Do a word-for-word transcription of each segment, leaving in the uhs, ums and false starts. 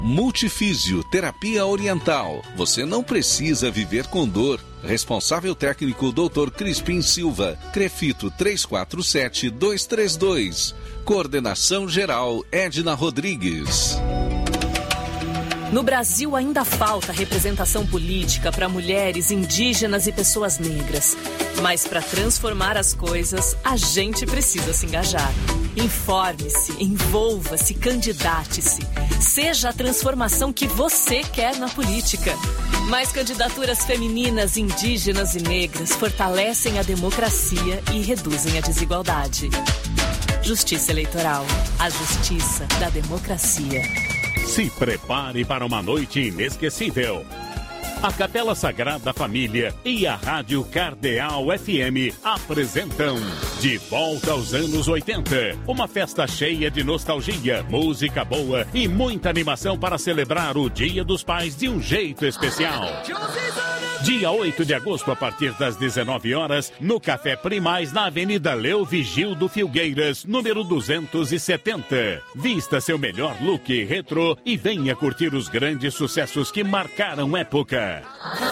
Multifísio, terapia oriental. Você não precisa viver com dor. Responsável técnico doutor Crispim Silva. Crefito três quatro sete, dois três dois. Coordenação geral Edna Rodrigues. No Brasil ainda falta representação política para mulheres, indígenas e pessoas negras. Mas para transformar as coisas, a gente precisa se engajar. Informe-se, envolva-se, candidate-se. Seja a transformação que você quer na política. Mais candidaturas femininas, indígenas e negras fortalecem a democracia e reduzem a desigualdade. Justiça Eleitoral. A justiça da democracia. Se prepare para uma noite inesquecível. A Capela Sagrada Família e a Rádio Cardeal F M apresentam De Volta aos Anos oitenta. Uma festa cheia de nostalgia, música boa e muita animação para celebrar o Dia dos Pais de um jeito especial. Dia oito de agosto, a partir das dezenove horas, no Café Primaz, na Avenida Leo Vigildo Filgueiras, número duzentos e setenta. Vista seu melhor look retrô e venha curtir os grandes sucessos que marcaram época.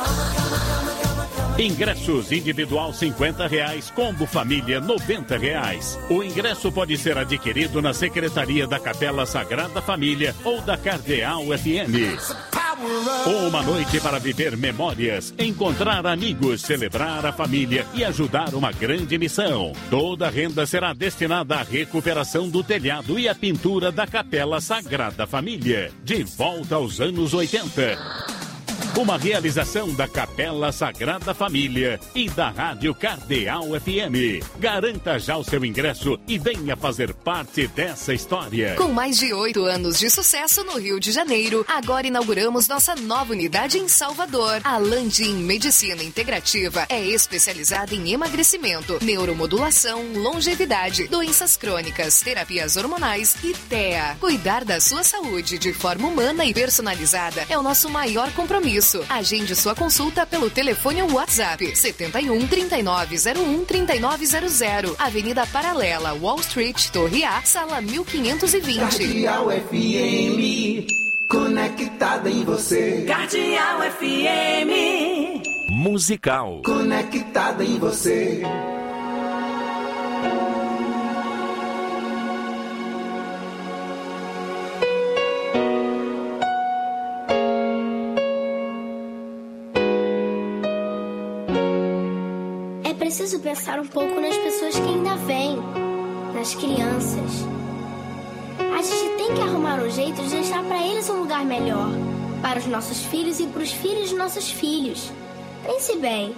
Ingressos individual cinquenta reais, combo família noventa reais. O ingresso pode ser adquirido na Secretaria da Capela Sagrada Família ou da Cardeal F M. Uma noite para viver memórias, encontrar amigos, celebrar a família e ajudar uma grande missão. Toda a renda será destinada à recuperação do telhado e à pintura da Capela Sagrada Família. De volta aos anos oitenta. Uma realização da Capela Sagrada Família e da Rádio Cardeal F M. Garanta já o seu ingresso e venha fazer parte dessa história. Com mais de oito anos de sucesso no Rio de Janeiro, agora inauguramos nossa nova unidade em Salvador. A Landim Medicina Integrativa é especializada em emagrecimento, neuromodulação, longevidade, doenças crônicas, terapias hormonais e T E A. Cuidar da sua saúde de forma humana e personalizada é o nosso maior compromisso. Agende sua consulta pelo telefone ou WhatsApp setenta e um, trinta e nove zero um, trinta e nove zero zero. Avenida Paralela, Wall Street, Torre A, sala mil quinhentos e vinte. Cardeal F M, conectada em você. Cardeal F M. Musical. Conectada em você. Preciso pensar um pouco nas pessoas que ainda vêm, nas crianças. A gente tem que arrumar um jeito de deixar para eles um lugar melhor, para os nossos filhos e para os filhos dos nossos filhos. Pense bem.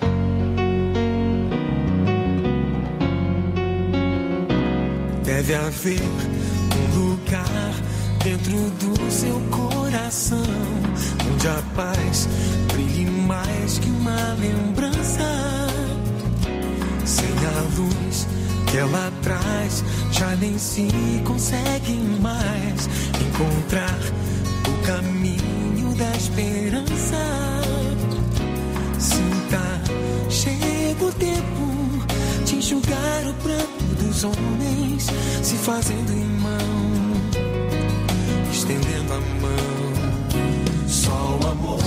Deve haver um lugar dentro do seu coração, onde a paz brilhe mais que uma lembrança. Sem a luz que ela traz, já nem se consegue mais encontrar o caminho da esperança. Sinta, chega o tempo de enxugar o pranto dos homens, se fazendo irmão, estendendo a mão. Só o amor,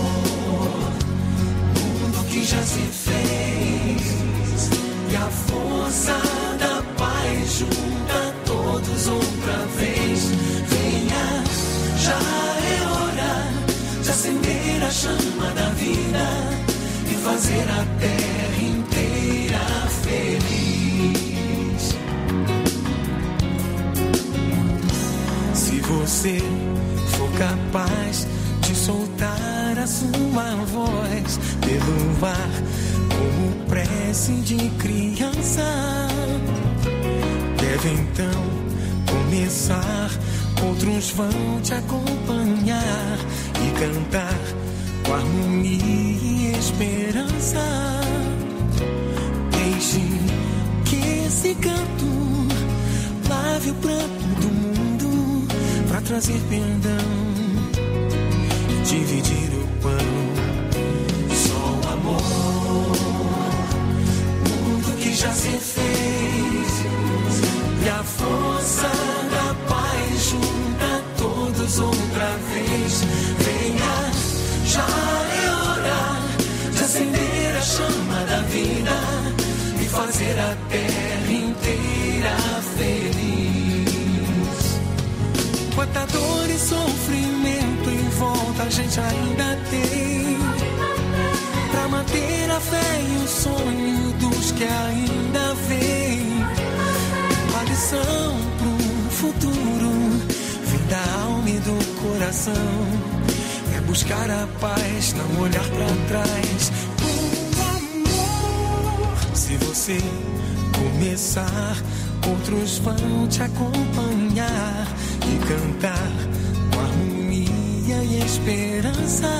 mundo que já se fez. E a força da paz junta todos outra vez. Venha, já é hora de acender a chama da vida e fazer a terra inteira feliz. Se você for capaz de soltar a sua voz pelo ar, como prece de criança, deve então começar. Outros vão te acompanhar e cantar com harmonia e esperança. Deixe que esse canto lave o pranto do mundo pra trazer perdão e dividir o pão. Só o amor, já se fez, e a força da paz junta todos outra vez. Venha, já é hora de acender a chama da vida e fazer a terra inteira feliz. Quanta dor e sofrimento em volta a gente ainda tem, pra manter a fé e o sonho dos que ainda vêm. A lição pro futuro vem da alma e do coração, é buscar a paz, não olhar pra trás. O amor, se você começar, outros vão te acompanhar e cantar com harmonia e esperança.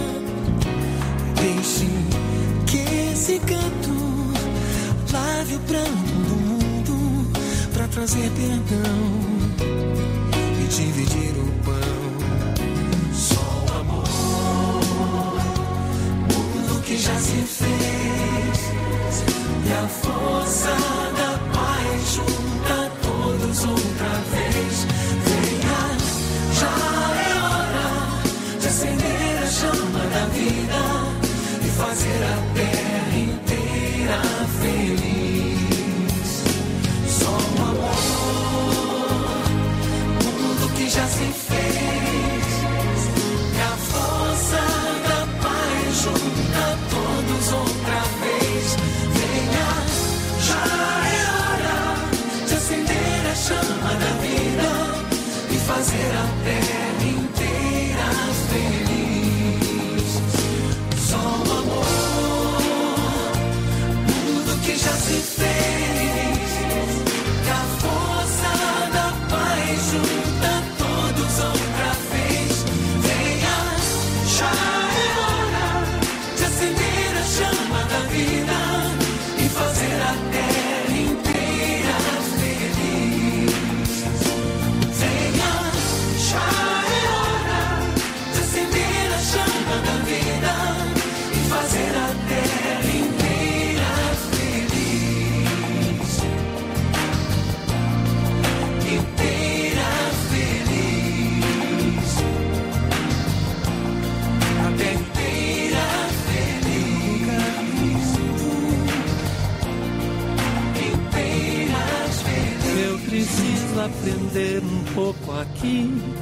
Deixe que esse canto lave o pranto do mundo pra trazer perdão e dividir o pão. Só o amor, tudo que já se fez, e a força da paz junta todos outra vez. Venha, já é hora de acender a chama da vida e fazer a terra inteira feliz. Só o amor, tudo que já se fez, e a força da paz junta todos outra vez. Venha, já é hora de acender a chama da vida e fazer a terra inteira feliz. Só o amor, tudo que já se fez, e a força da paz junta todos outra vez. Venha, já é hora de acender a chama da vida e fazer a terra inteira feliz. Venha, já é hora de acender a chama da vida e fazer a terra inteira feliz. Inteira feliz. A terra inteira feliz. Inteiras felizes. Eu preciso aprender um pouco aqui,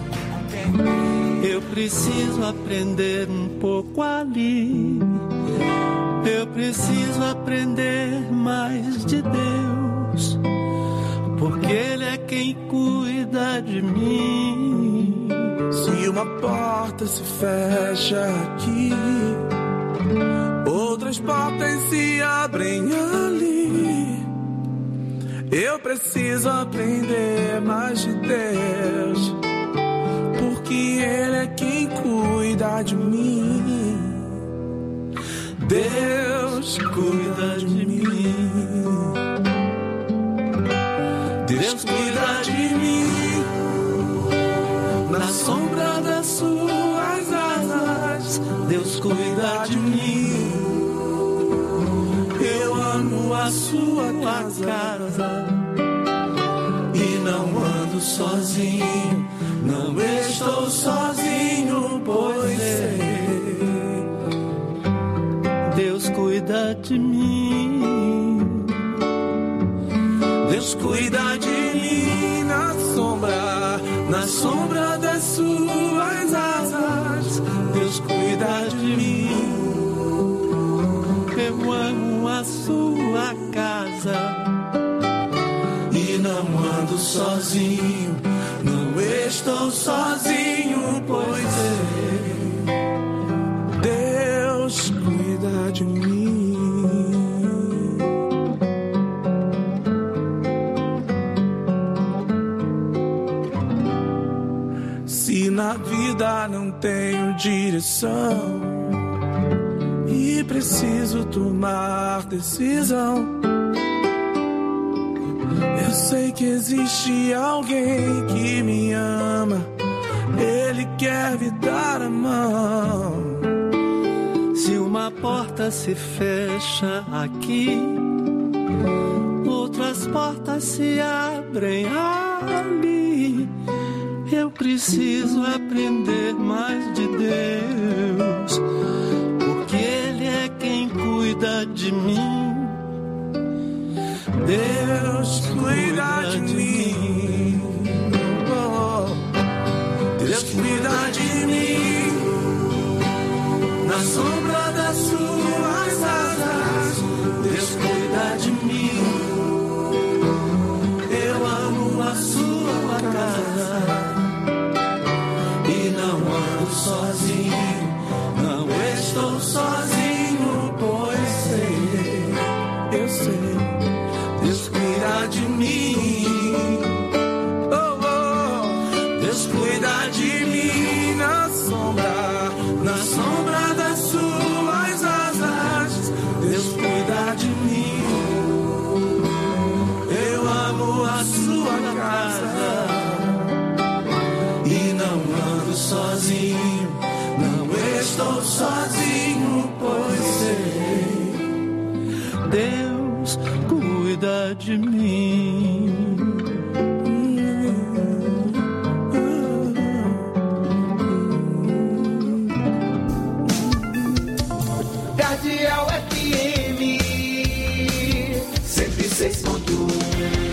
eu preciso aprender um pouco ali. Eu preciso aprender mais de Deus, porque Ele é quem cuida de mim. Se uma porta se fecha aqui, outras portas se abrem ali. Eu preciso aprender mais de Deus, porque Ele é quem cuida de mim. Deus cuida de mim. Deus cuida de mim. Na sombra das suas asas, Deus cuida de mim. Eu amo a sua casa e não ando sozinho, não estou sozinho, pois sei. Deus cuida de mim. Deus cuida de mim na sombra, na sombra das suas asas. Deus cuida de mim. Eu amo a sua casa e não ando sozinho, não estou sozinho, pois é. Deus cuida de mim. Se na vida não tenho direção e preciso tomar decisão, eu sei que existe alguém que me ama, Ele quer me dar a mão. Se uma porta se fecha aqui, outras portas se abrem ali. Eu preciso aprender mais de Deus, porque Ele é quem cuida de mim. Deus cuida de mim. Oh, Deus cuida de mim. Na sombra das suas asas, Deus cuida de mim. Eu amo a sua casa e não ando sozinho, não estou sozinho, pois sei, eu sei, Deus cuida de mim. Oh, oh, Deus cuida de mim na sombra, na sombra das suas asas, Deus cuida de mim. Eu amo a sua casa e não ando sozinho, não estou sozinho, pois sei, Deus cuida de mim. Cardeal F M cento e seis ponto um.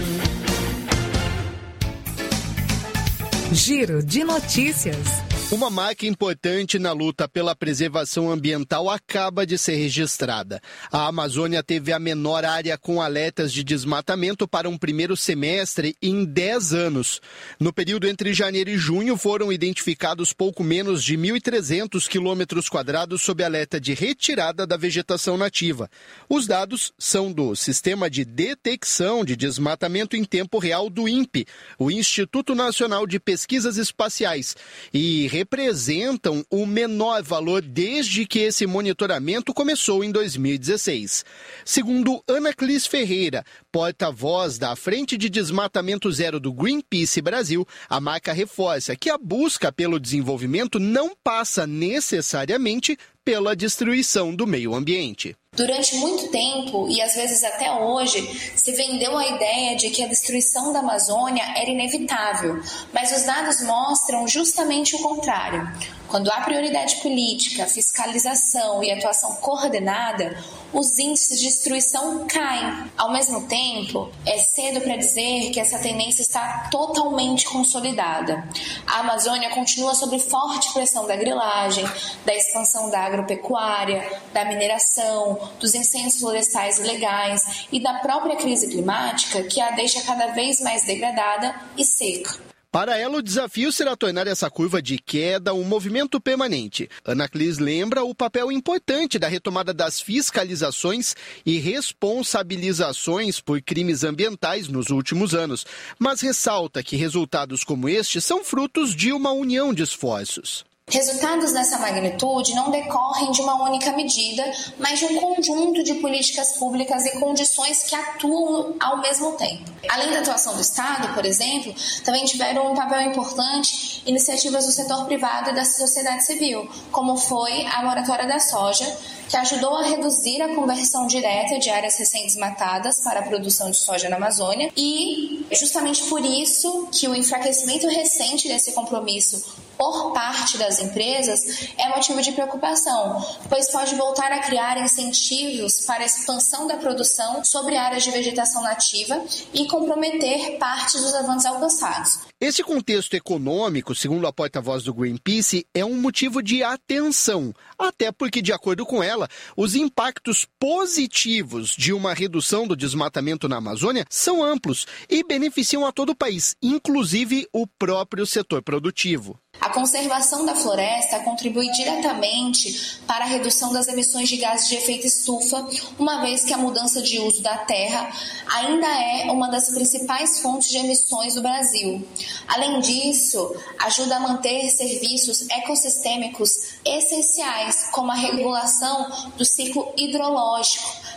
Giro de notícias. Uma marca importante na luta pela preservação ambiental acaba de ser registrada. A Amazônia teve a menor área com alertas de desmatamento para um primeiro semestre em dez anos. No período entre janeiro e junho, foram identificados pouco menos de mil e trezentos quilômetros quadrados sob alerta de retirada da vegetação nativa. Os dados são do Sistema de Detecção de Desmatamento em Tempo Real do INPE, o Instituto Nacional de Pesquisas Espaciais, e representam o menor valor desde que esse monitoramento começou em dois mil e dezesseis. Segundo Anaclis Ferreira, porta-voz da Frente de Desmatamento Zero do Greenpeace Brasil, a marca reforça que a busca pelo desenvolvimento não passa necessariamente pela destruição do meio ambiente. Durante muito tempo, e às vezes até hoje, se vendeu a ideia de que a destruição da Amazônia era inevitável, mas os dados mostram justamente o contrário. Quando há prioridade política, fiscalização e atuação coordenada, os índices de destruição caem. Ao mesmo tempo, é cedo para dizer que essa tendência está totalmente consolidada. A Amazônia continua sob forte pressão da grilagem, da expansão da agropecuária, da mineração, dos incêndios florestais ilegais e da própria crise climática, que a deixa cada vez mais degradada e seca. Para ela, o desafio será tornar essa curva de queda um movimento permanente. Anaclis lembra o papel importante da retomada das fiscalizações e responsabilizações por crimes ambientais nos últimos anos, mas ressalta que resultados como este são frutos de uma união de esforços. Resultados dessa magnitude não decorrem de uma única medida, mas de um conjunto de políticas públicas e condições que atuam ao mesmo tempo. Além da atuação do Estado, por exemplo, também tiveram um papel importante iniciativas do setor privado e da sociedade civil, como foi a moratória da soja, que ajudou a reduzir a conversão direta de áreas recém-desmatadas para a produção de soja na Amazônia, e justamente por isso que o enfraquecimento recente desse compromisso por parte das empresas é motivo de preocupação, pois pode voltar a criar incentivos para a expansão da produção sobre áreas de vegetação nativa e comprometer parte dos avanços alcançados. Esse contexto econômico, segundo a porta-voz do Greenpeace, é um motivo de atenção, até porque, de acordo com ela, os impactos positivos de uma redução do desmatamento na Amazônia são amplos e beneficiam a todo o país, inclusive o próprio setor produtivo. A conservação da floresta contribui diretamente para a redução das emissões de gases de efeito estufa, uma vez que a mudança de uso da terra ainda é uma das principais fontes de emissões do Brasil. Além disso, ajuda a manter serviços ecossistêmicos essenciais, como a regulação do ciclo hidrológico,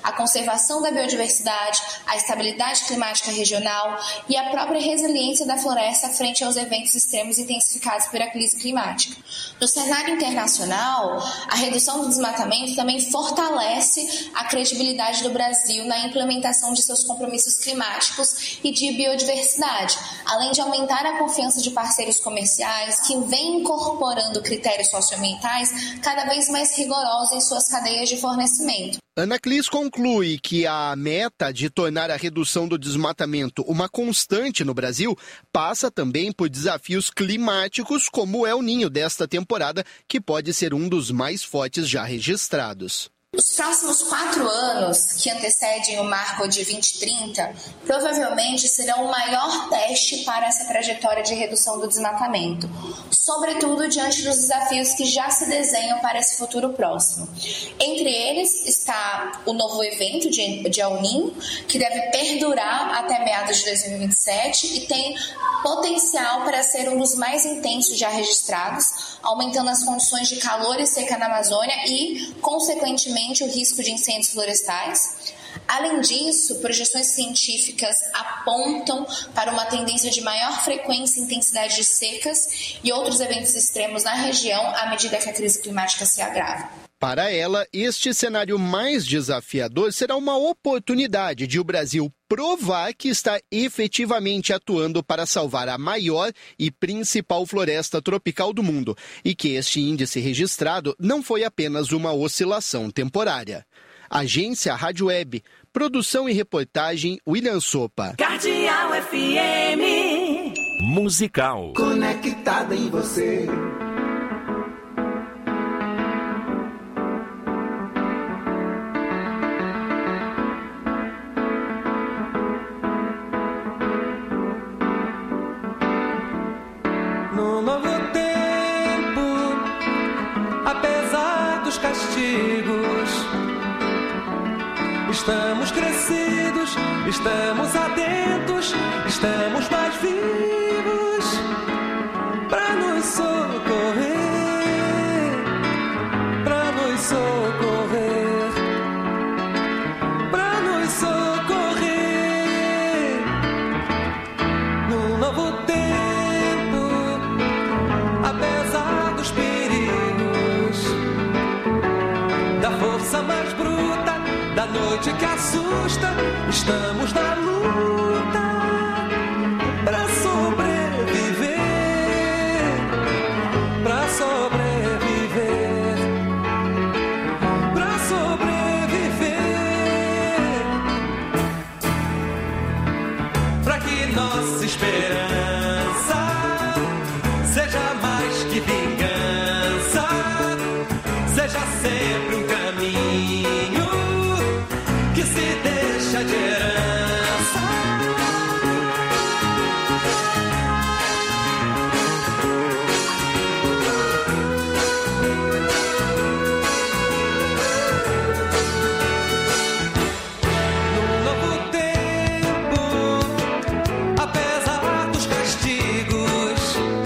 a conservação da biodiversidade, a estabilidade climática regional e a própria resiliência da floresta frente aos eventos extremos intensificados pela crise climática. No cenário internacional, a redução do desmatamento também fortalece a credibilidade do Brasil na implementação de seus compromissos climáticos e de biodiversidade, além de aumentar a confiança de parceiros comerciais que vêm incorporando critérios socioambientais cada vez mais rigorosos em suas cadeias de fornecimento. Anaclis conclui que a meta de tornar a redução do desmatamento uma constante no Brasil passa também por desafios climáticos como o El Niño desta temporada, que pode ser um dos mais fortes já registrados. Os próximos quatro anos, que antecedem o marco de vinte trinta, provavelmente serão o maior teste para essa trajetória de redução do desmatamento, sobretudo diante dos desafios que já se desenham para esse futuro próximo. Entre eles está o novo evento de, de El Niño, que deve perdurar até meados de dois mil e vinte e sete e tem potencial para ser um dos mais intensos já registrados, aumentando as condições de calor e seca na Amazônia e, consequentemente, o risco de incêndios florestais. Além disso, projeções científicas apontam para uma tendência de maior frequência e intensidade de secas e outros eventos extremos na região à medida que a crise climática se agrava. Para ela, este cenário mais desafiador será uma oportunidade de o Brasil provar que está efetivamente atuando para salvar a maior e principal floresta tropical do mundo e que este índice registrado não foi apenas uma oscilação temporária. Agência Rádio Web, produção e reportagem William Sopa. Cardeal F M. Musical. Conectada em você. No novo tempo, apesar dos castigos, estamos crescidos, estamos atentos, estamos mais vivos pra nos socorrer, pra nos socorrer, pra nos socorrer. No novo tempo, apesar dos perigos, da força mais bruta, da noite que assusta, estamos na luta pra sobreviver, pra sobreviver, pra sobreviver, pra que nossa esperança seja mais que vingança, seja sempre um caminho que se deixa de herança. No novo tempo, apesar dos castigos,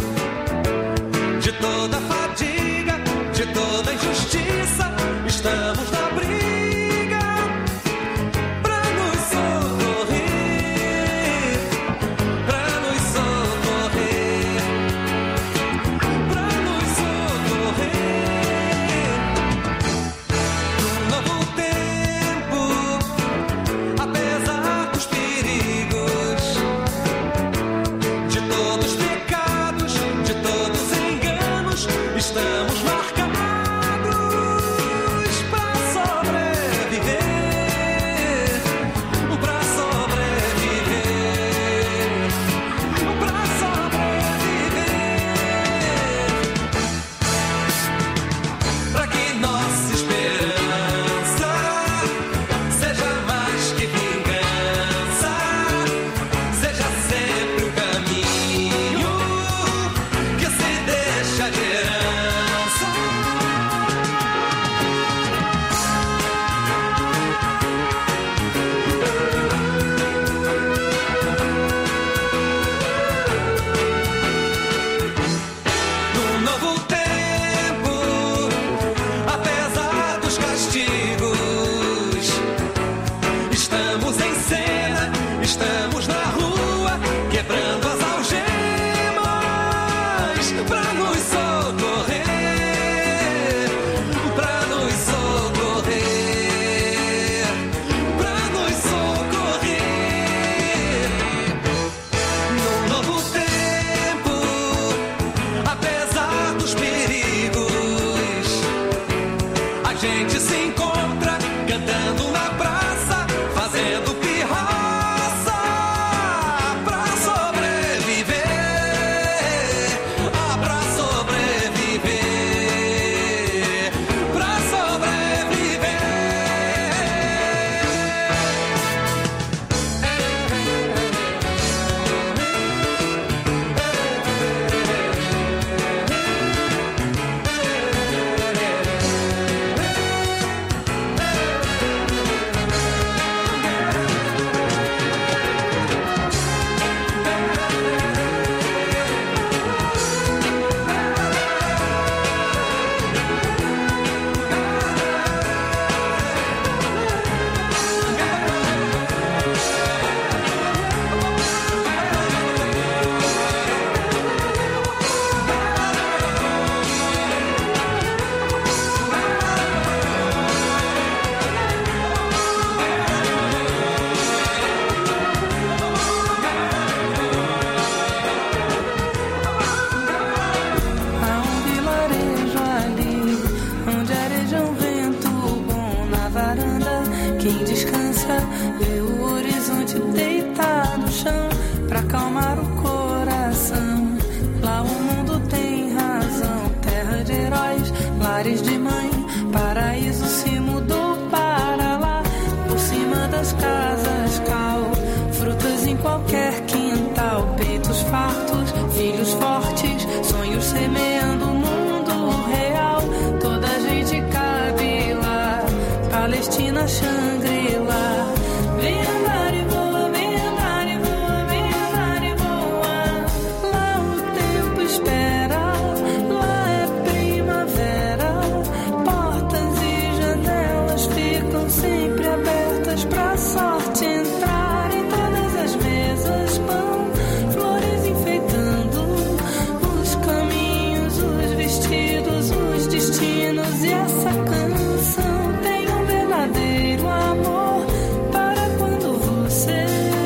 de toda fadiga, de toda injustiça, estamos na briga pra nos socorrer, pra nos socorrer, pra nos socorrer. No novo tempo, apesar dos perigos, de todos os pecados, de todos os enganos, estamos marcados pra sobreviver, pra sobreviver, pra sobreviver, pra que nossa esperança seja mais que vingança, seja sempre um caminho que se deixa de herança. lares de mãe, paraíso se mudou para lá. Por cima das casas, cal, frutas em qualquer quintal, peitos fartos, filhos fortes, sonhos semeando o mundo real. Toda a gente cabe lá, Palestina, Xangri-Lá. Vem andar e voa, vem andar e voa, vem andar e voa. Lá o tempo espera, lá é primavera. Portas e janelas ficam sempre abertas pra sorte entrar. Em todas as mesas pão, flores enfeitando os caminhos, os vestidos, os destinos. E essa canção tem um verdadeiro amor para quando você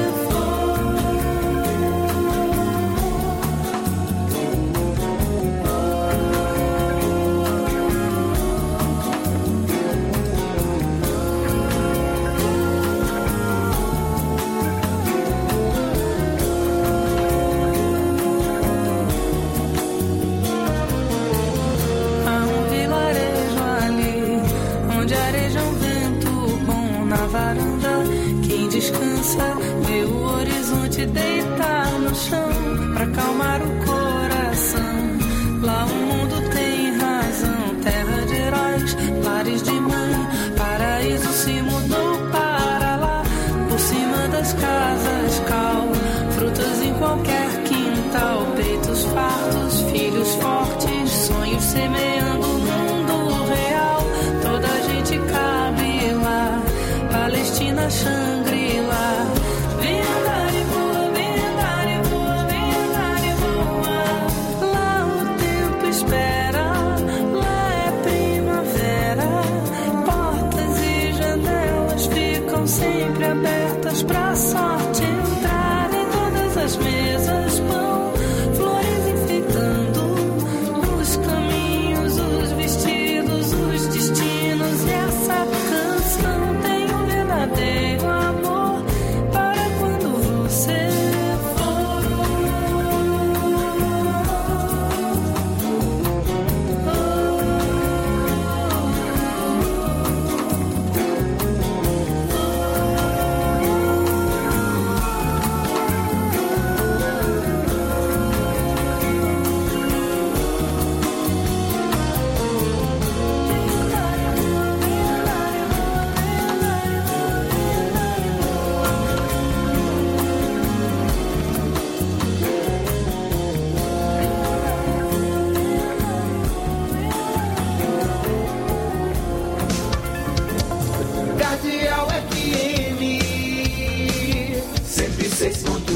há um vilarejo ali, onde areja um vento bom na varanda. Quem descansa vê o horizonte deitar no chão pra acalmar o coração. Lá o mundo tem razão, terra de heróis, lares de mãe, paraíso se mudou para lá. Por cima das casas, cal, frutas em qualquer quintal, peitos fartos, filhos fortes, sonhos semeando o mundo real. Toda a gente cabe lá, Palestina, Xangri-Lá. Vem andar e voa, vem andar e voa, vem andar e voa. Lá o tempo espera, lá é primavera. Portas e janelas ficam sempre abertas pra sorte entrar. Em todas as mesas pão, flores enfeitando os caminhos, os vestidos, os destinos. E essa canção tem um verdadeiro amor para quando você Cardeal F M cento e seis ponto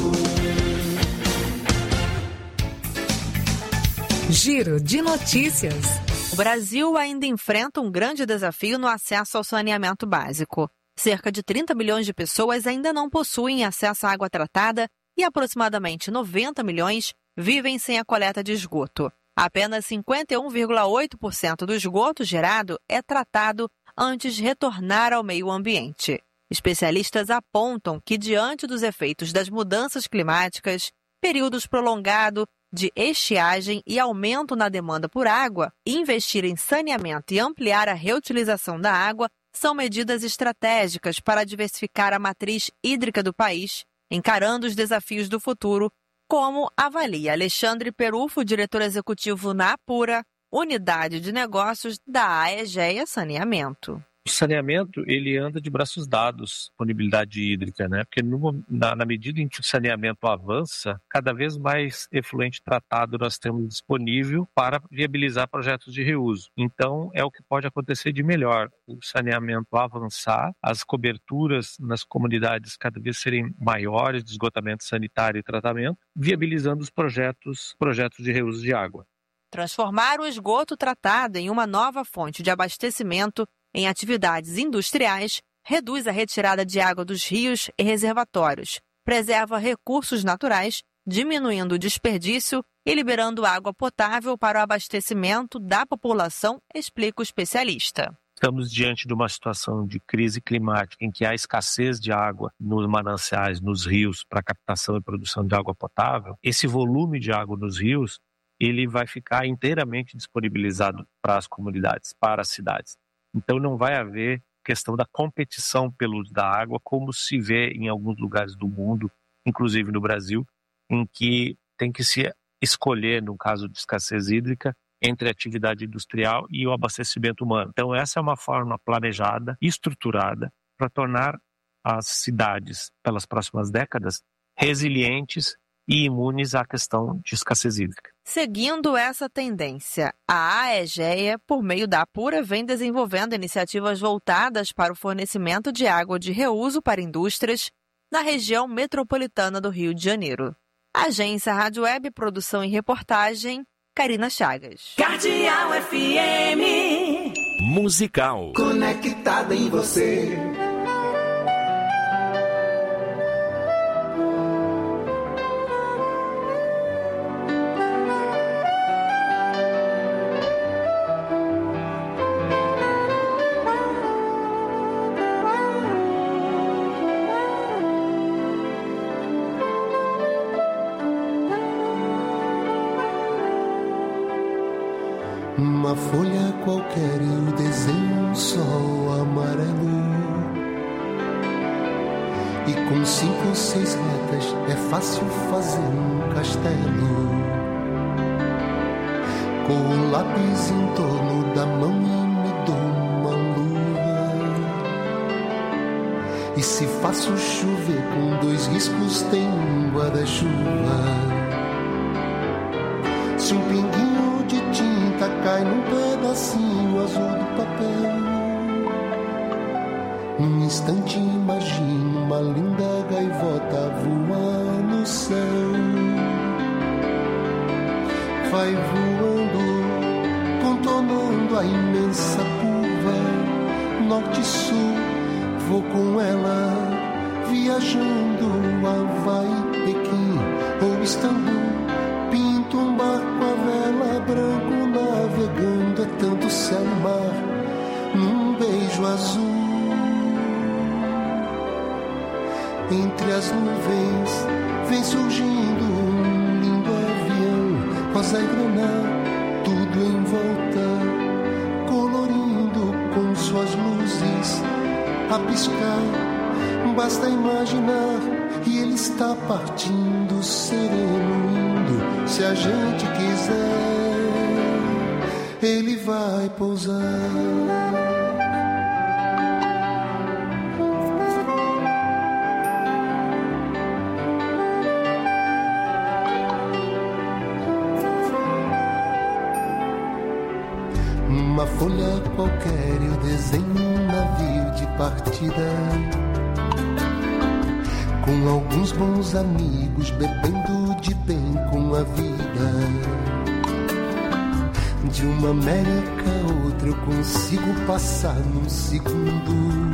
um. Giro de notícias. O Brasil ainda enfrenta um grande desafio no acesso ao saneamento básico. Cerca de trinta milhões de pessoas ainda não possuem acesso à água tratada e aproximadamente noventa milhões vivem sem a coleta de esgoto. Apenas cinquenta e um vírgula oito por cento do esgoto gerado é tratado antes de retornar ao meio ambiente. Especialistas apontam que, diante dos efeitos das mudanças climáticas, períodos prolongados de estiagem e aumento na demanda por água, investir em saneamento e ampliar a reutilização da água são medidas estratégicas para diversificar a matriz hídrica do país, encarando os desafios do futuro, como avalia Alexandre Perufo, diretor executivo na Apura, unidade de negócios da Aegea Saneamento. O saneamento, ele anda de braços dados, disponibilidade hídrica, né? Porque no, na, na medida em que o saneamento avança, cada vez mais efluente tratado nós temos disponível para viabilizar projetos de reuso. Então, é o que pode acontecer de melhor. O saneamento avançar, as coberturas nas comunidades cada vez serem maiores de esgotamento sanitário e tratamento, viabilizando os projetos, projetos de reuso de água. Transformar o esgoto tratado em uma nova fonte de abastecimento em atividades industriais reduz a retirada de água dos rios e reservatórios, preserva recursos naturais, diminuindo o desperdício e liberando água potável para o abastecimento da população, explica o especialista. Estamos diante de uma situação de crise climática em que há escassez de água nos mananciais, nos rios, para captação e produção de água potável. Esse volume de água nos rios ele vai ficar inteiramente disponibilizado para as comunidades, para as cidades. Então não vai haver questão da competição pelo uso da água, como se vê em alguns lugares do mundo, inclusive no Brasil, em que tem que se escolher, no caso de escassez hídrica, entre a atividade industrial e o abastecimento humano. Então essa é uma forma planejada, estruturada, para tornar as cidades, pelas próximas décadas, resilientes e imunes à questão de escassez hídrica. Seguindo essa tendência, a AEGEA, por meio da Apura, vem desenvolvendo iniciativas voltadas para o fornecimento de água de reuso para indústrias na região metropolitana do Rio de Janeiro. Agência Rádio Web, produção e reportagem, Karina Chagas. Cardeal F M. Musical. Conectada em você. Uma folha qualquer eu desenho um sol amarelo, e com cinco ou seis retas é fácil fazer um castelo. Com o lápis em torno da mão e me dou uma lua, e se faço chover com dois riscos tem um guarda-chuva. Se um pinguinho de tinta cai num pedacinho azul do papel, num instante imagino uma linda gaivota voar no céu. Vai voando, contornando a imensa curva, norte e sul, vou com ela, viajando Havaí, Pequim ou Istambul. Pinto um barco a vela, branco navegando, é tanto céu e mar, num beijo azul. Entre as nuvens vem surgindo um lindo avião, rosa e grana, tudo em volta, colorindo com suas luzes a piscar. Basta imaginar e ele está partindo sereno, indo. Se a gente quiser, ele vai pousar. Numa folha qualquer eu desenho um navio de partida, com alguns bons amigos, bebendo de bem com a vida. De uma América a outra eu consigo passar num segundo.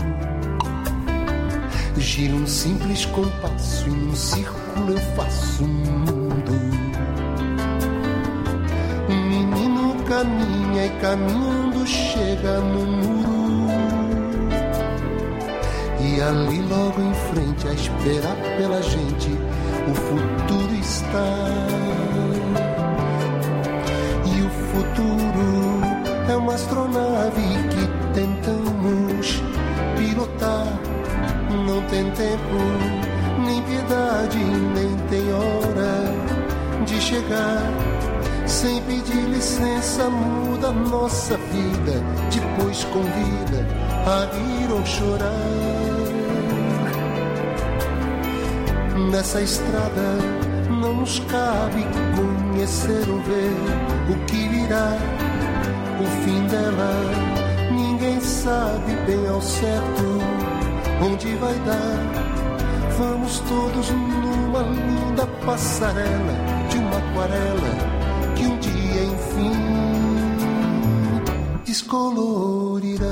Giro um simples compasso e num círculo eu faço um mundo. Um menino caminha e caminhando chega no muro, e ali logo em frente a esperar pela gente o futuro está. E o futuro é uma astronave que tentamos pilotar. Não tem tempo, nem piedade, nem tem hora de chegar. Sem pedir licença muda nossa vida, depois convida a rir ou chorar. Nessa estrada não nos cabe conhecer ou ver o que virá, o fim dela. Ninguém sabe bem ao certo onde vai dar. Vamos todos numa linda passarela de uma aquarela que um dia enfim descolorirá.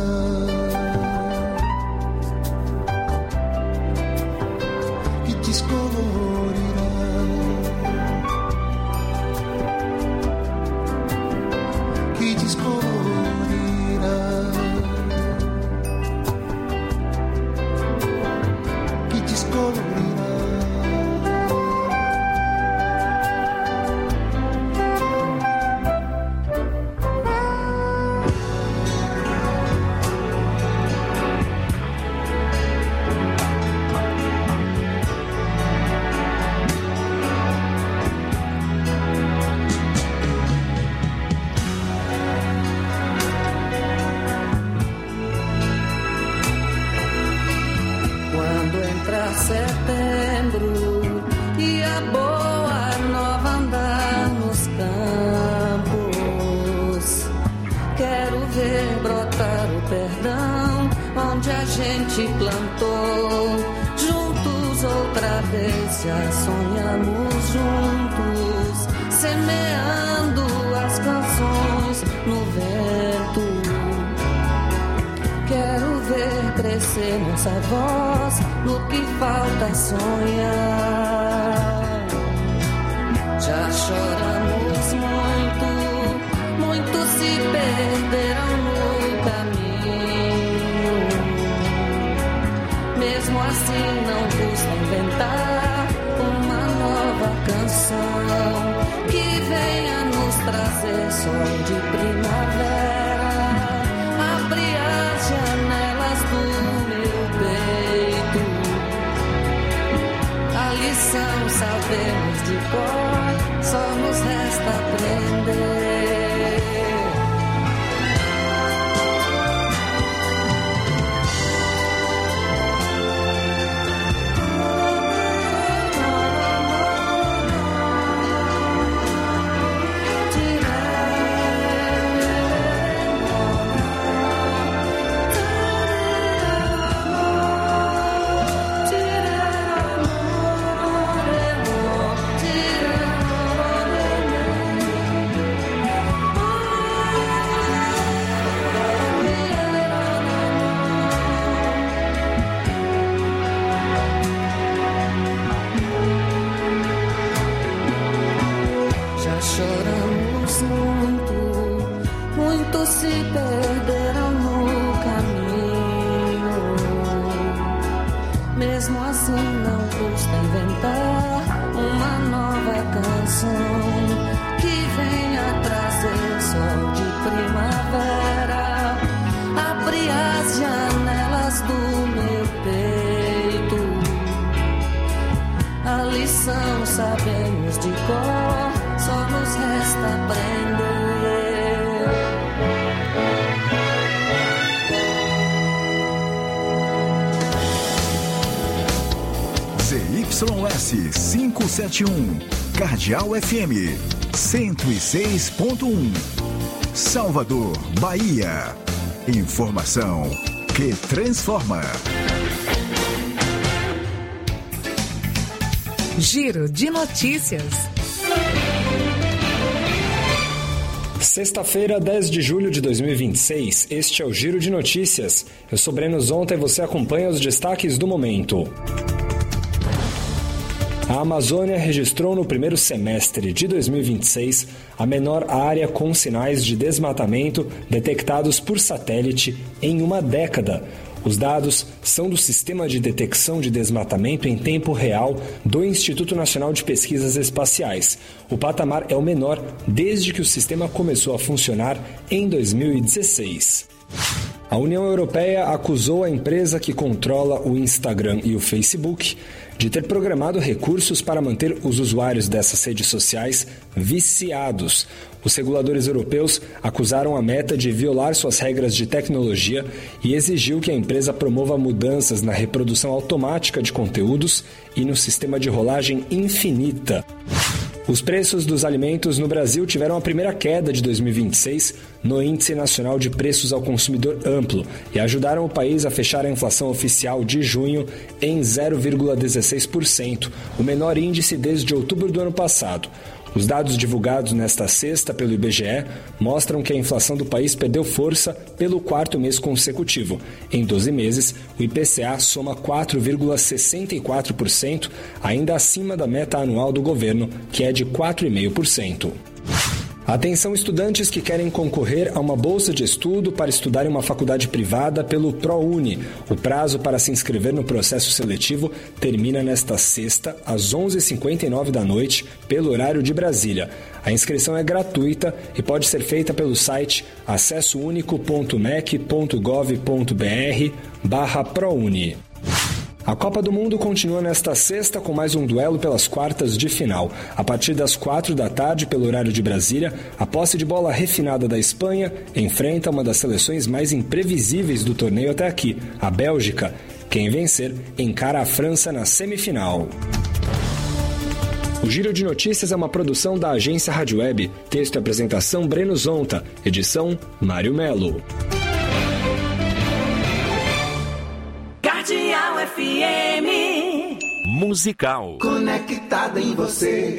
Que descolorirá. Que descolorirá. Que descolorirá. Quero ver brotar o perdão onde a gente plantou. Juntos outra vez já sonhamos juntos, semeando as canções no vento. Quero ver crescer nossa voz, no que falta sonhar. Já choramos muito, muitos se perderam no caminho. Mesmo assim não custa inventar uma nova canção que venha nos trazer sol de primavera. Abre as janelas do meu peito. A lição sabemos de cor, só nos resta aprender. Choramos muito, muitos se perderam no caminho. Mesmo assim não custa inventar uma nova canção que venha trazer sol de primavera. Abre as janelas do meu peito. A lição sabemos de cor, só nos resta aprender. Z Y S quinhentos e setenta e um, Cardeal F M cento e seis ponto um, Salvador, Bahia. Informação que transforma. Giro de notícias. Sexta-feira, dez de julho de dois mil e vinte e seis, este é o Giro de Notícias. Eu sou Breno Zonta e você acompanha os destaques do momento. A Amazônia registrou no primeiro semestre de dois mil e vinte e seis a menor área com sinais de desmatamento detectados por satélite em uma década. Os dados são do Sistema de Detecção de Desmatamento em Tempo Real do Instituto Nacional de Pesquisas Espaciais. O patamar é o menor desde que o sistema começou a funcionar em dois mil e dezesseis. A União Europeia acusou a empresa que controla o Instagram e o Facebook de ter programado recursos para manter os usuários dessas redes sociais viciados. Os reguladores europeus acusaram a Meta de violar suas regras de tecnologia e exigiu que a empresa promova mudanças na reprodução automática de conteúdos e no sistema de rolagem infinita. Os preços dos alimentos no Brasil tiveram a primeira queda de dois mil e vinte e seis no Índice Nacional de Preços ao Consumidor Amplo e ajudaram o país a fechar a inflação oficial de junho em zero vírgula dezesseis por cento, o menor índice desde outubro do ano passado. Os dados divulgados nesta sexta pelo I B G E mostram que a inflação do país perdeu força pelo quarto mês consecutivo. Em doze meses, o I P C A soma quatro vírgula sessenta e quatro por cento, ainda acima da meta anual do governo, que é de quatro vírgula cinco por cento. Atenção estudantes que querem concorrer a uma bolsa de estudo para estudar em uma faculdade privada pelo ProUni. O prazo para se inscrever no processo seletivo termina nesta sexta, às onze e cinquenta e nove da noite, pelo horário de Brasília. A inscrição é gratuita e pode ser feita pelo site acessounico.mec.gov.br barra ProUni. A Copa do Mundo continua nesta sexta com mais um duelo pelas quartas de final. A partir das quatro da tarde, pelo horário de Brasília, a posse de bola refinada da Espanha enfrenta uma das seleções mais imprevisíveis do torneio até aqui, a Bélgica. Quem vencer encara a França na semifinal. O Giro de Notícias é uma produção da agência Rádio Web. Texto e apresentação Breno Zonta. Edição Mário Melo. Cardeal F M Musical. Conectada em você.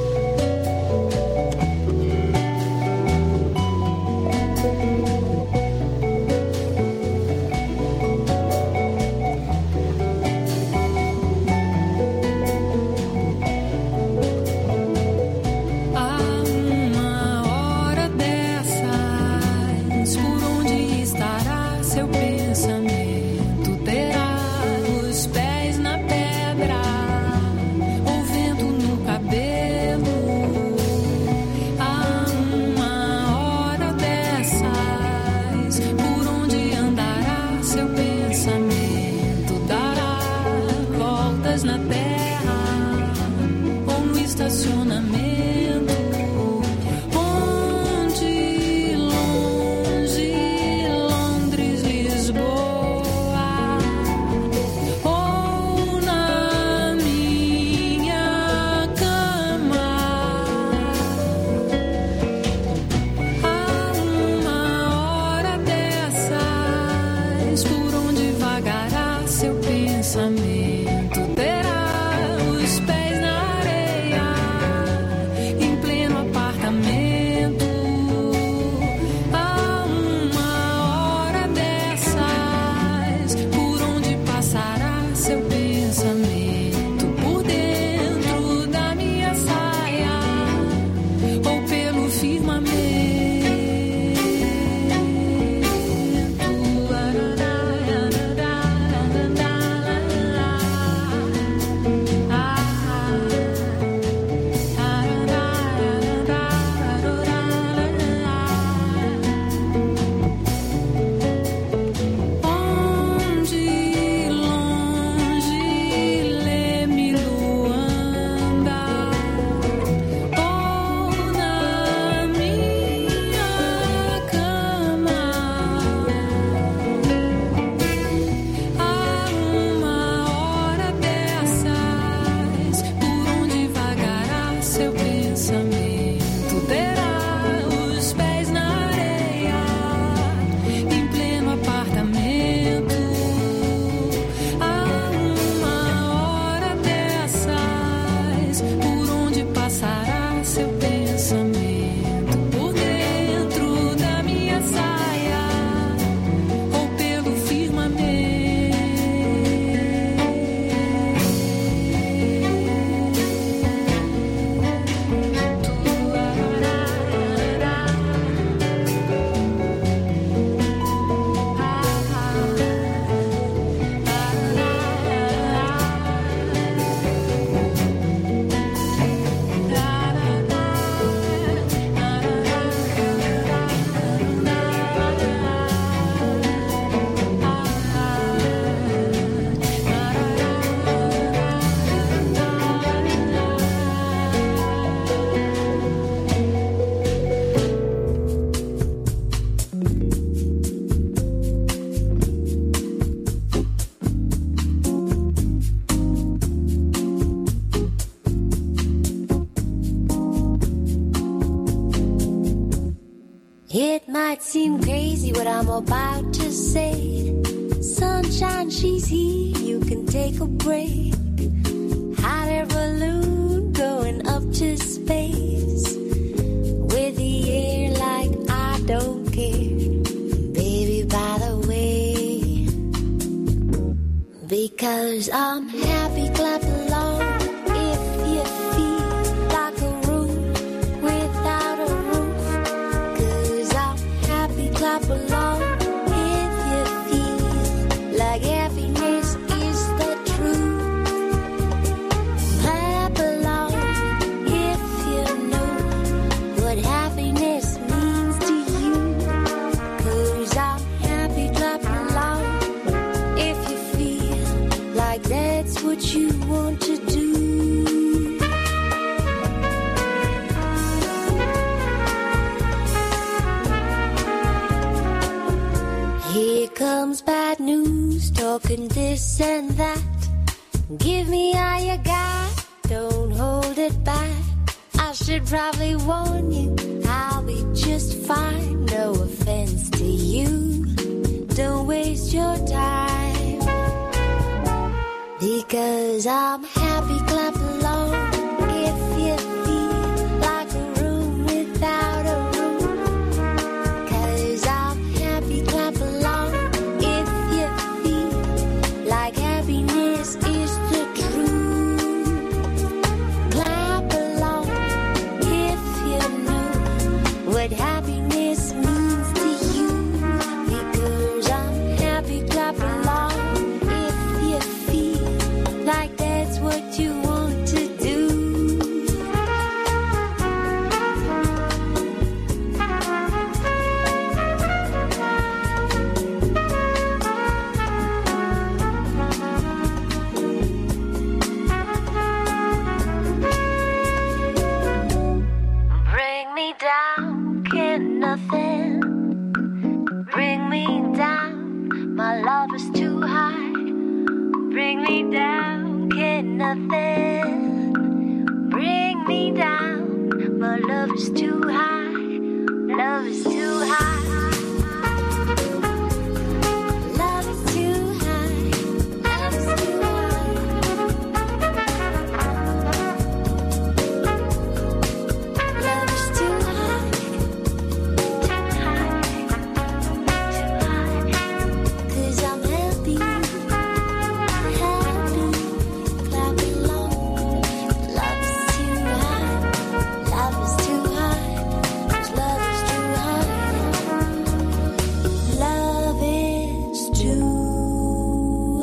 It might seem crazy what I'm about to say. Sunshine, she's here, you can take a break. Hot air balloon going up to space. With the air like I don't care. Baby, by the way. Because I'm happy, clap along. If you feel like a room without a roof. Cause I'm happy, clap along. If you feel like happiness is the truth. Clap along if you know what happiness means to you. Cause I'm happy, clap along. If you feel like that's what you want to do. Here comes bad news, talking this and that. Give me all you got, Don't hold it back. I should probably warn you, I'll be just fine. No offense to you. Don't waste your time. Because I'm happy, clap along if you feel like a room without a room. Cause I'm happy, clap along if you feel like happiness is the truth. Clap along if you know what happiness means to you. Because I'm happy, clap along if you feel like that's what you want to do. Bring me down, can nothing bring me down. My love is too high. Bring me down, can nothing bring me down. My love is too high. Love is too high. Love is too high. Love is too high. Love is too high. Too high. Too high. Cause I'm happy. Happy. Clap along. Love is too high. Love is too high. 'Cause love is too high. Love is too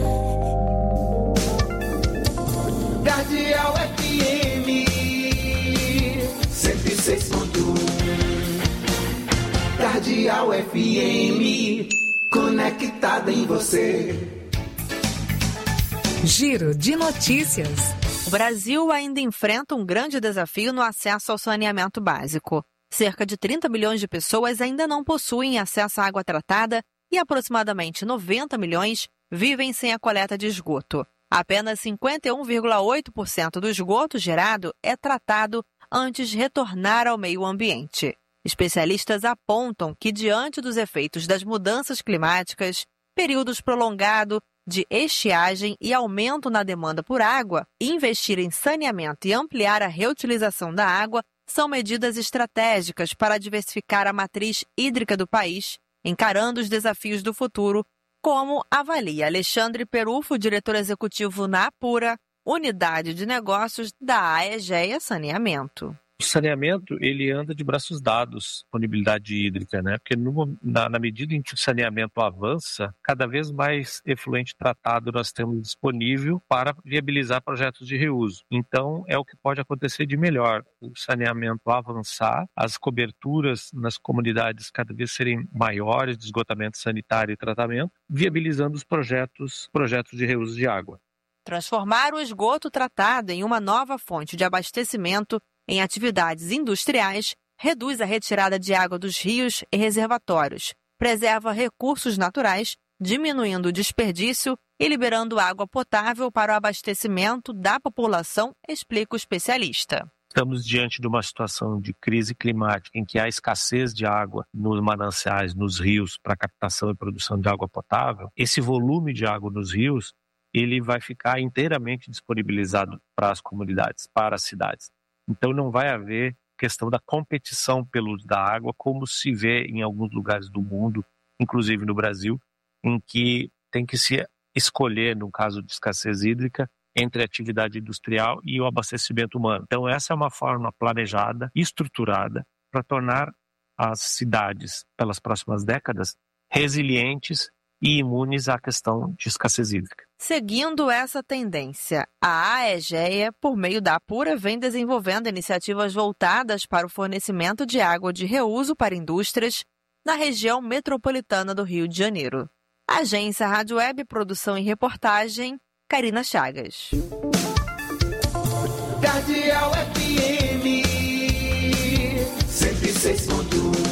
high. Cardeal F M cento e seis ponto um. Cardeal F M conectada em você. Giro de notícias. O Brasil ainda enfrenta um grande desafio no acesso ao saneamento básico. Cerca de trinta milhões de pessoas ainda não possuem acesso à água tratada e aproximadamente noventa milhões vivem sem a coleta de esgoto. Apenas cinquenta e um vírgula oito por cento do esgoto gerado é tratado antes de retornar ao meio ambiente. Especialistas apontam que, diante dos efeitos das mudanças climáticas, períodos prolongados de estiagem e aumento na demanda por água, investir em saneamento e ampliar a reutilização da água são medidas estratégicas para diversificar a matriz hídrica do país, encarando os desafios do futuro, como avalia Alexandre Perufo, diretor executivo na Apura, unidade de negócios da Aegea Saneamento. O saneamento, ele anda de braços dados, disponibilidade hídrica, né? Porque no, na, na medida em que o saneamento avança, cada vez mais efluente tratado nós temos disponível para viabilizar projetos de reuso. Então, é o que pode acontecer de melhor. O saneamento avançar, as coberturas nas comunidades cada vez serem maiores de esgotamento sanitário e tratamento, viabilizando os projetos, projetos de reuso de água. Transformar o esgoto tratado em uma nova fonte de abastecimento em atividades industriais, reduz a retirada de água dos rios e reservatórios, preserva recursos naturais, diminuindo o desperdício e liberando água potável para o abastecimento da população, explica o especialista. Estamos diante de uma situação de crise climática em que há escassez de água nos mananciais, nos rios, para captação e produção de água potável. Esse volume de água nos rios, ele vai ficar inteiramente disponibilizado para as comunidades, para as cidades. Então não vai haver questão da competição pelo uso da água, como se vê em alguns lugares do mundo, inclusive no Brasil, em que tem que se escolher, no caso de escassez hídrica, entre a atividade industrial e o abastecimento humano. Então essa é uma forma planejada, estruturada, para tornar as cidades, pelas próximas décadas, resilientes e imunes à questão de escassez hídrica. Seguindo essa tendência, a Aegea, por meio da Apura, vem desenvolvendo iniciativas voltadas para o fornecimento de água de reuso para indústrias na região metropolitana do Rio de Janeiro. Agência Rádio Web, produção e reportagem, Karina Chagas. Cardeal F M cento e seis ponto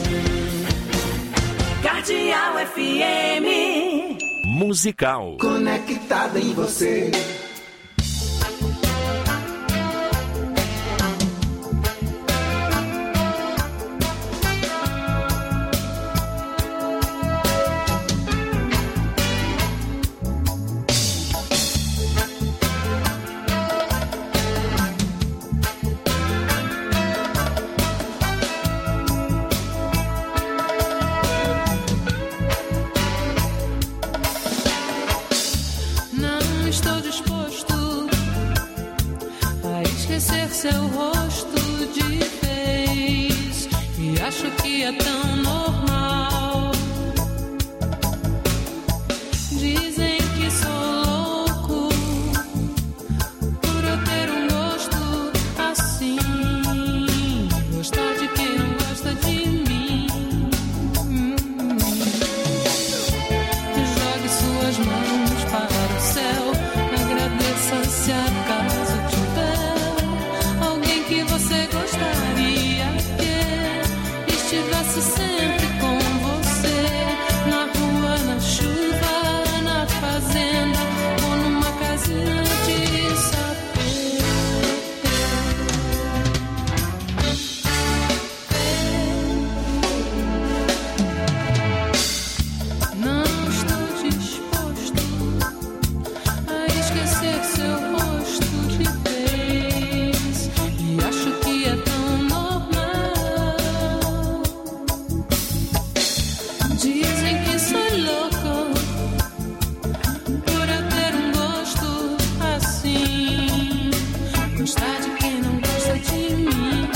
um. Cardeal F M Musical. Conectada em você. seu rosto de vez e acho que é tão normal. Dizem que sou louco por eu ter um gosto assim, gostar de quem não gosta de mim. Jogue suas mãos para o céu, agradeça se acaso tiver alguém que você gostaria que estivesse sempre com você, na rua, na chuva, na fazenda ou numa casinha de sapê. Não estou disposto a esquecer seu rosto de vez e acho que é tão normal. Dizem que sou louco por eu ter um gosto assim, gostar de quem não gosta de mim.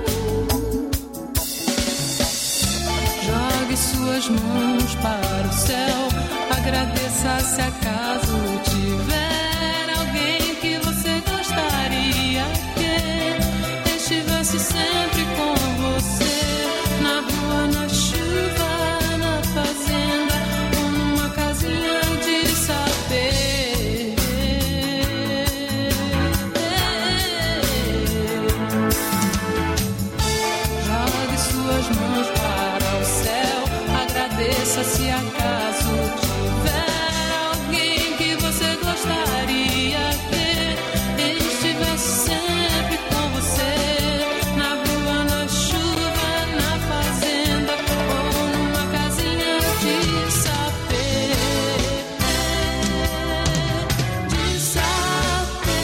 Jogue suas mãos para o céu, agradeça se acaso tiver alguém que você gostaria que estivesse sempre com você, na rua, na chuva, na fazenda ou numa casinha de sapê. Jogue suas mãos para o céu, agradeça se acaso tiver alguém que você gostaria que estivesse sempre com você, na rua, na chuva, na fazenda ou numa casinha de sapê. De sapê.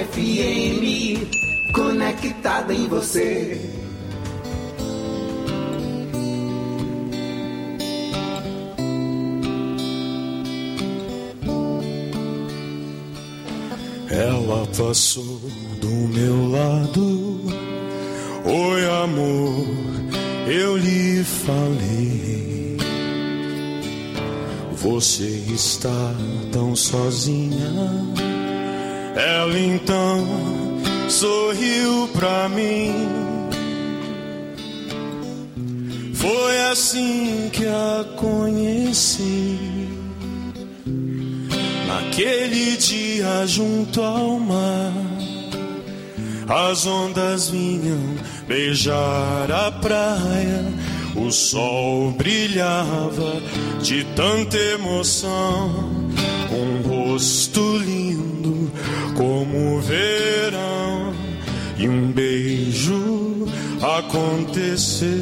F M, conectada em você. Ela passou do meu lado. Oi, amor, eu lhe falei. Você está tão sozinha. Ela então sorriu pra mim. Foi assim que a conheci. Naquele dia junto ao mar, as ondas vinham beijar a praia. O sol brilhava de tanta emoção. Um rosto lindo como o verão. E um beijo aconteceu.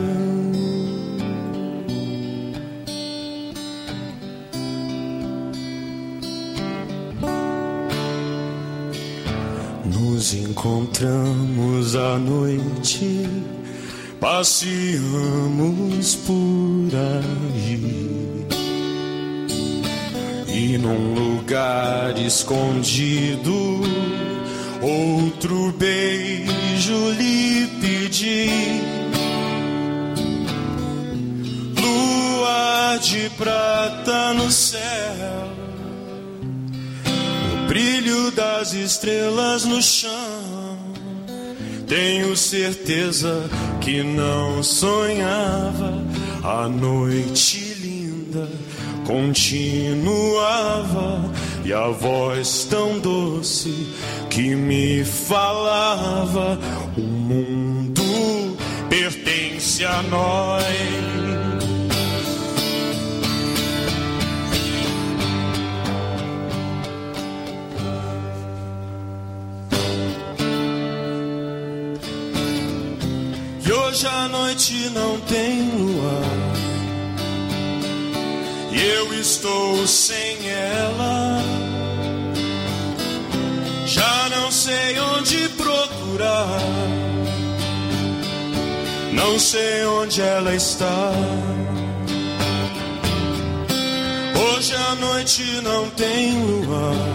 Nos encontramos à noite, passeamos por aí. E num lugar escondido, outro beijo lhe pedi. Lua de prata no céu, o brilho das estrelas no chão. Tenho certeza que não sonhava. A noite linda continuava, e a voz tão doce que me falava: o mundo pertence a nós. E hoje a noite não tem luar, e eu estou sem ela. Já não sei onde procurar, não sei onde ela está. Hoje a noite não tem luar,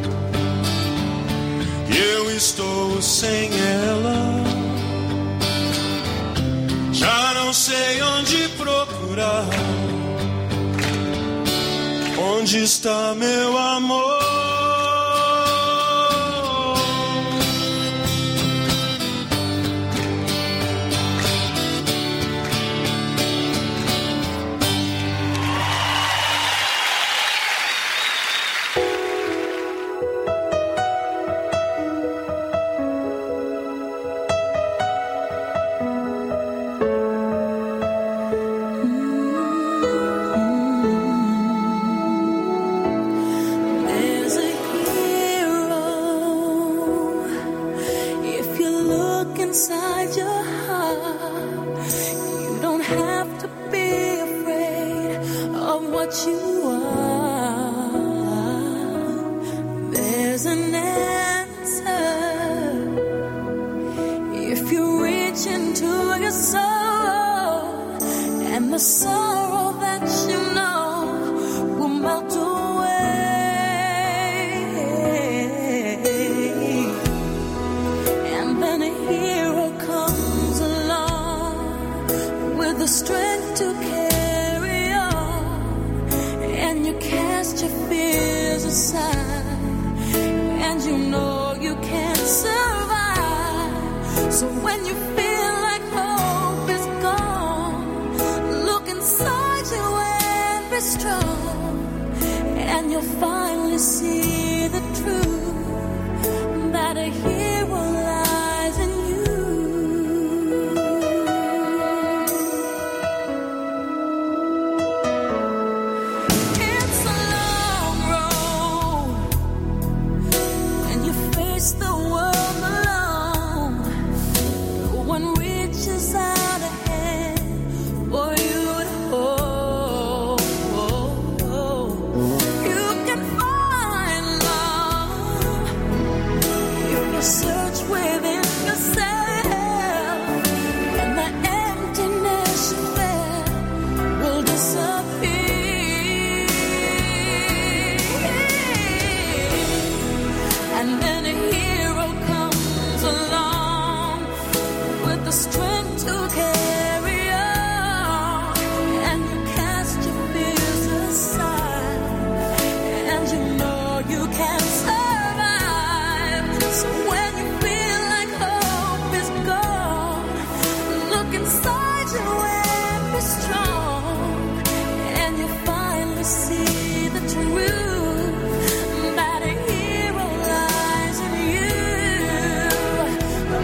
e eu estou sem ela. Já não sei onde procurar. Onde está meu amor? And you'll finally see the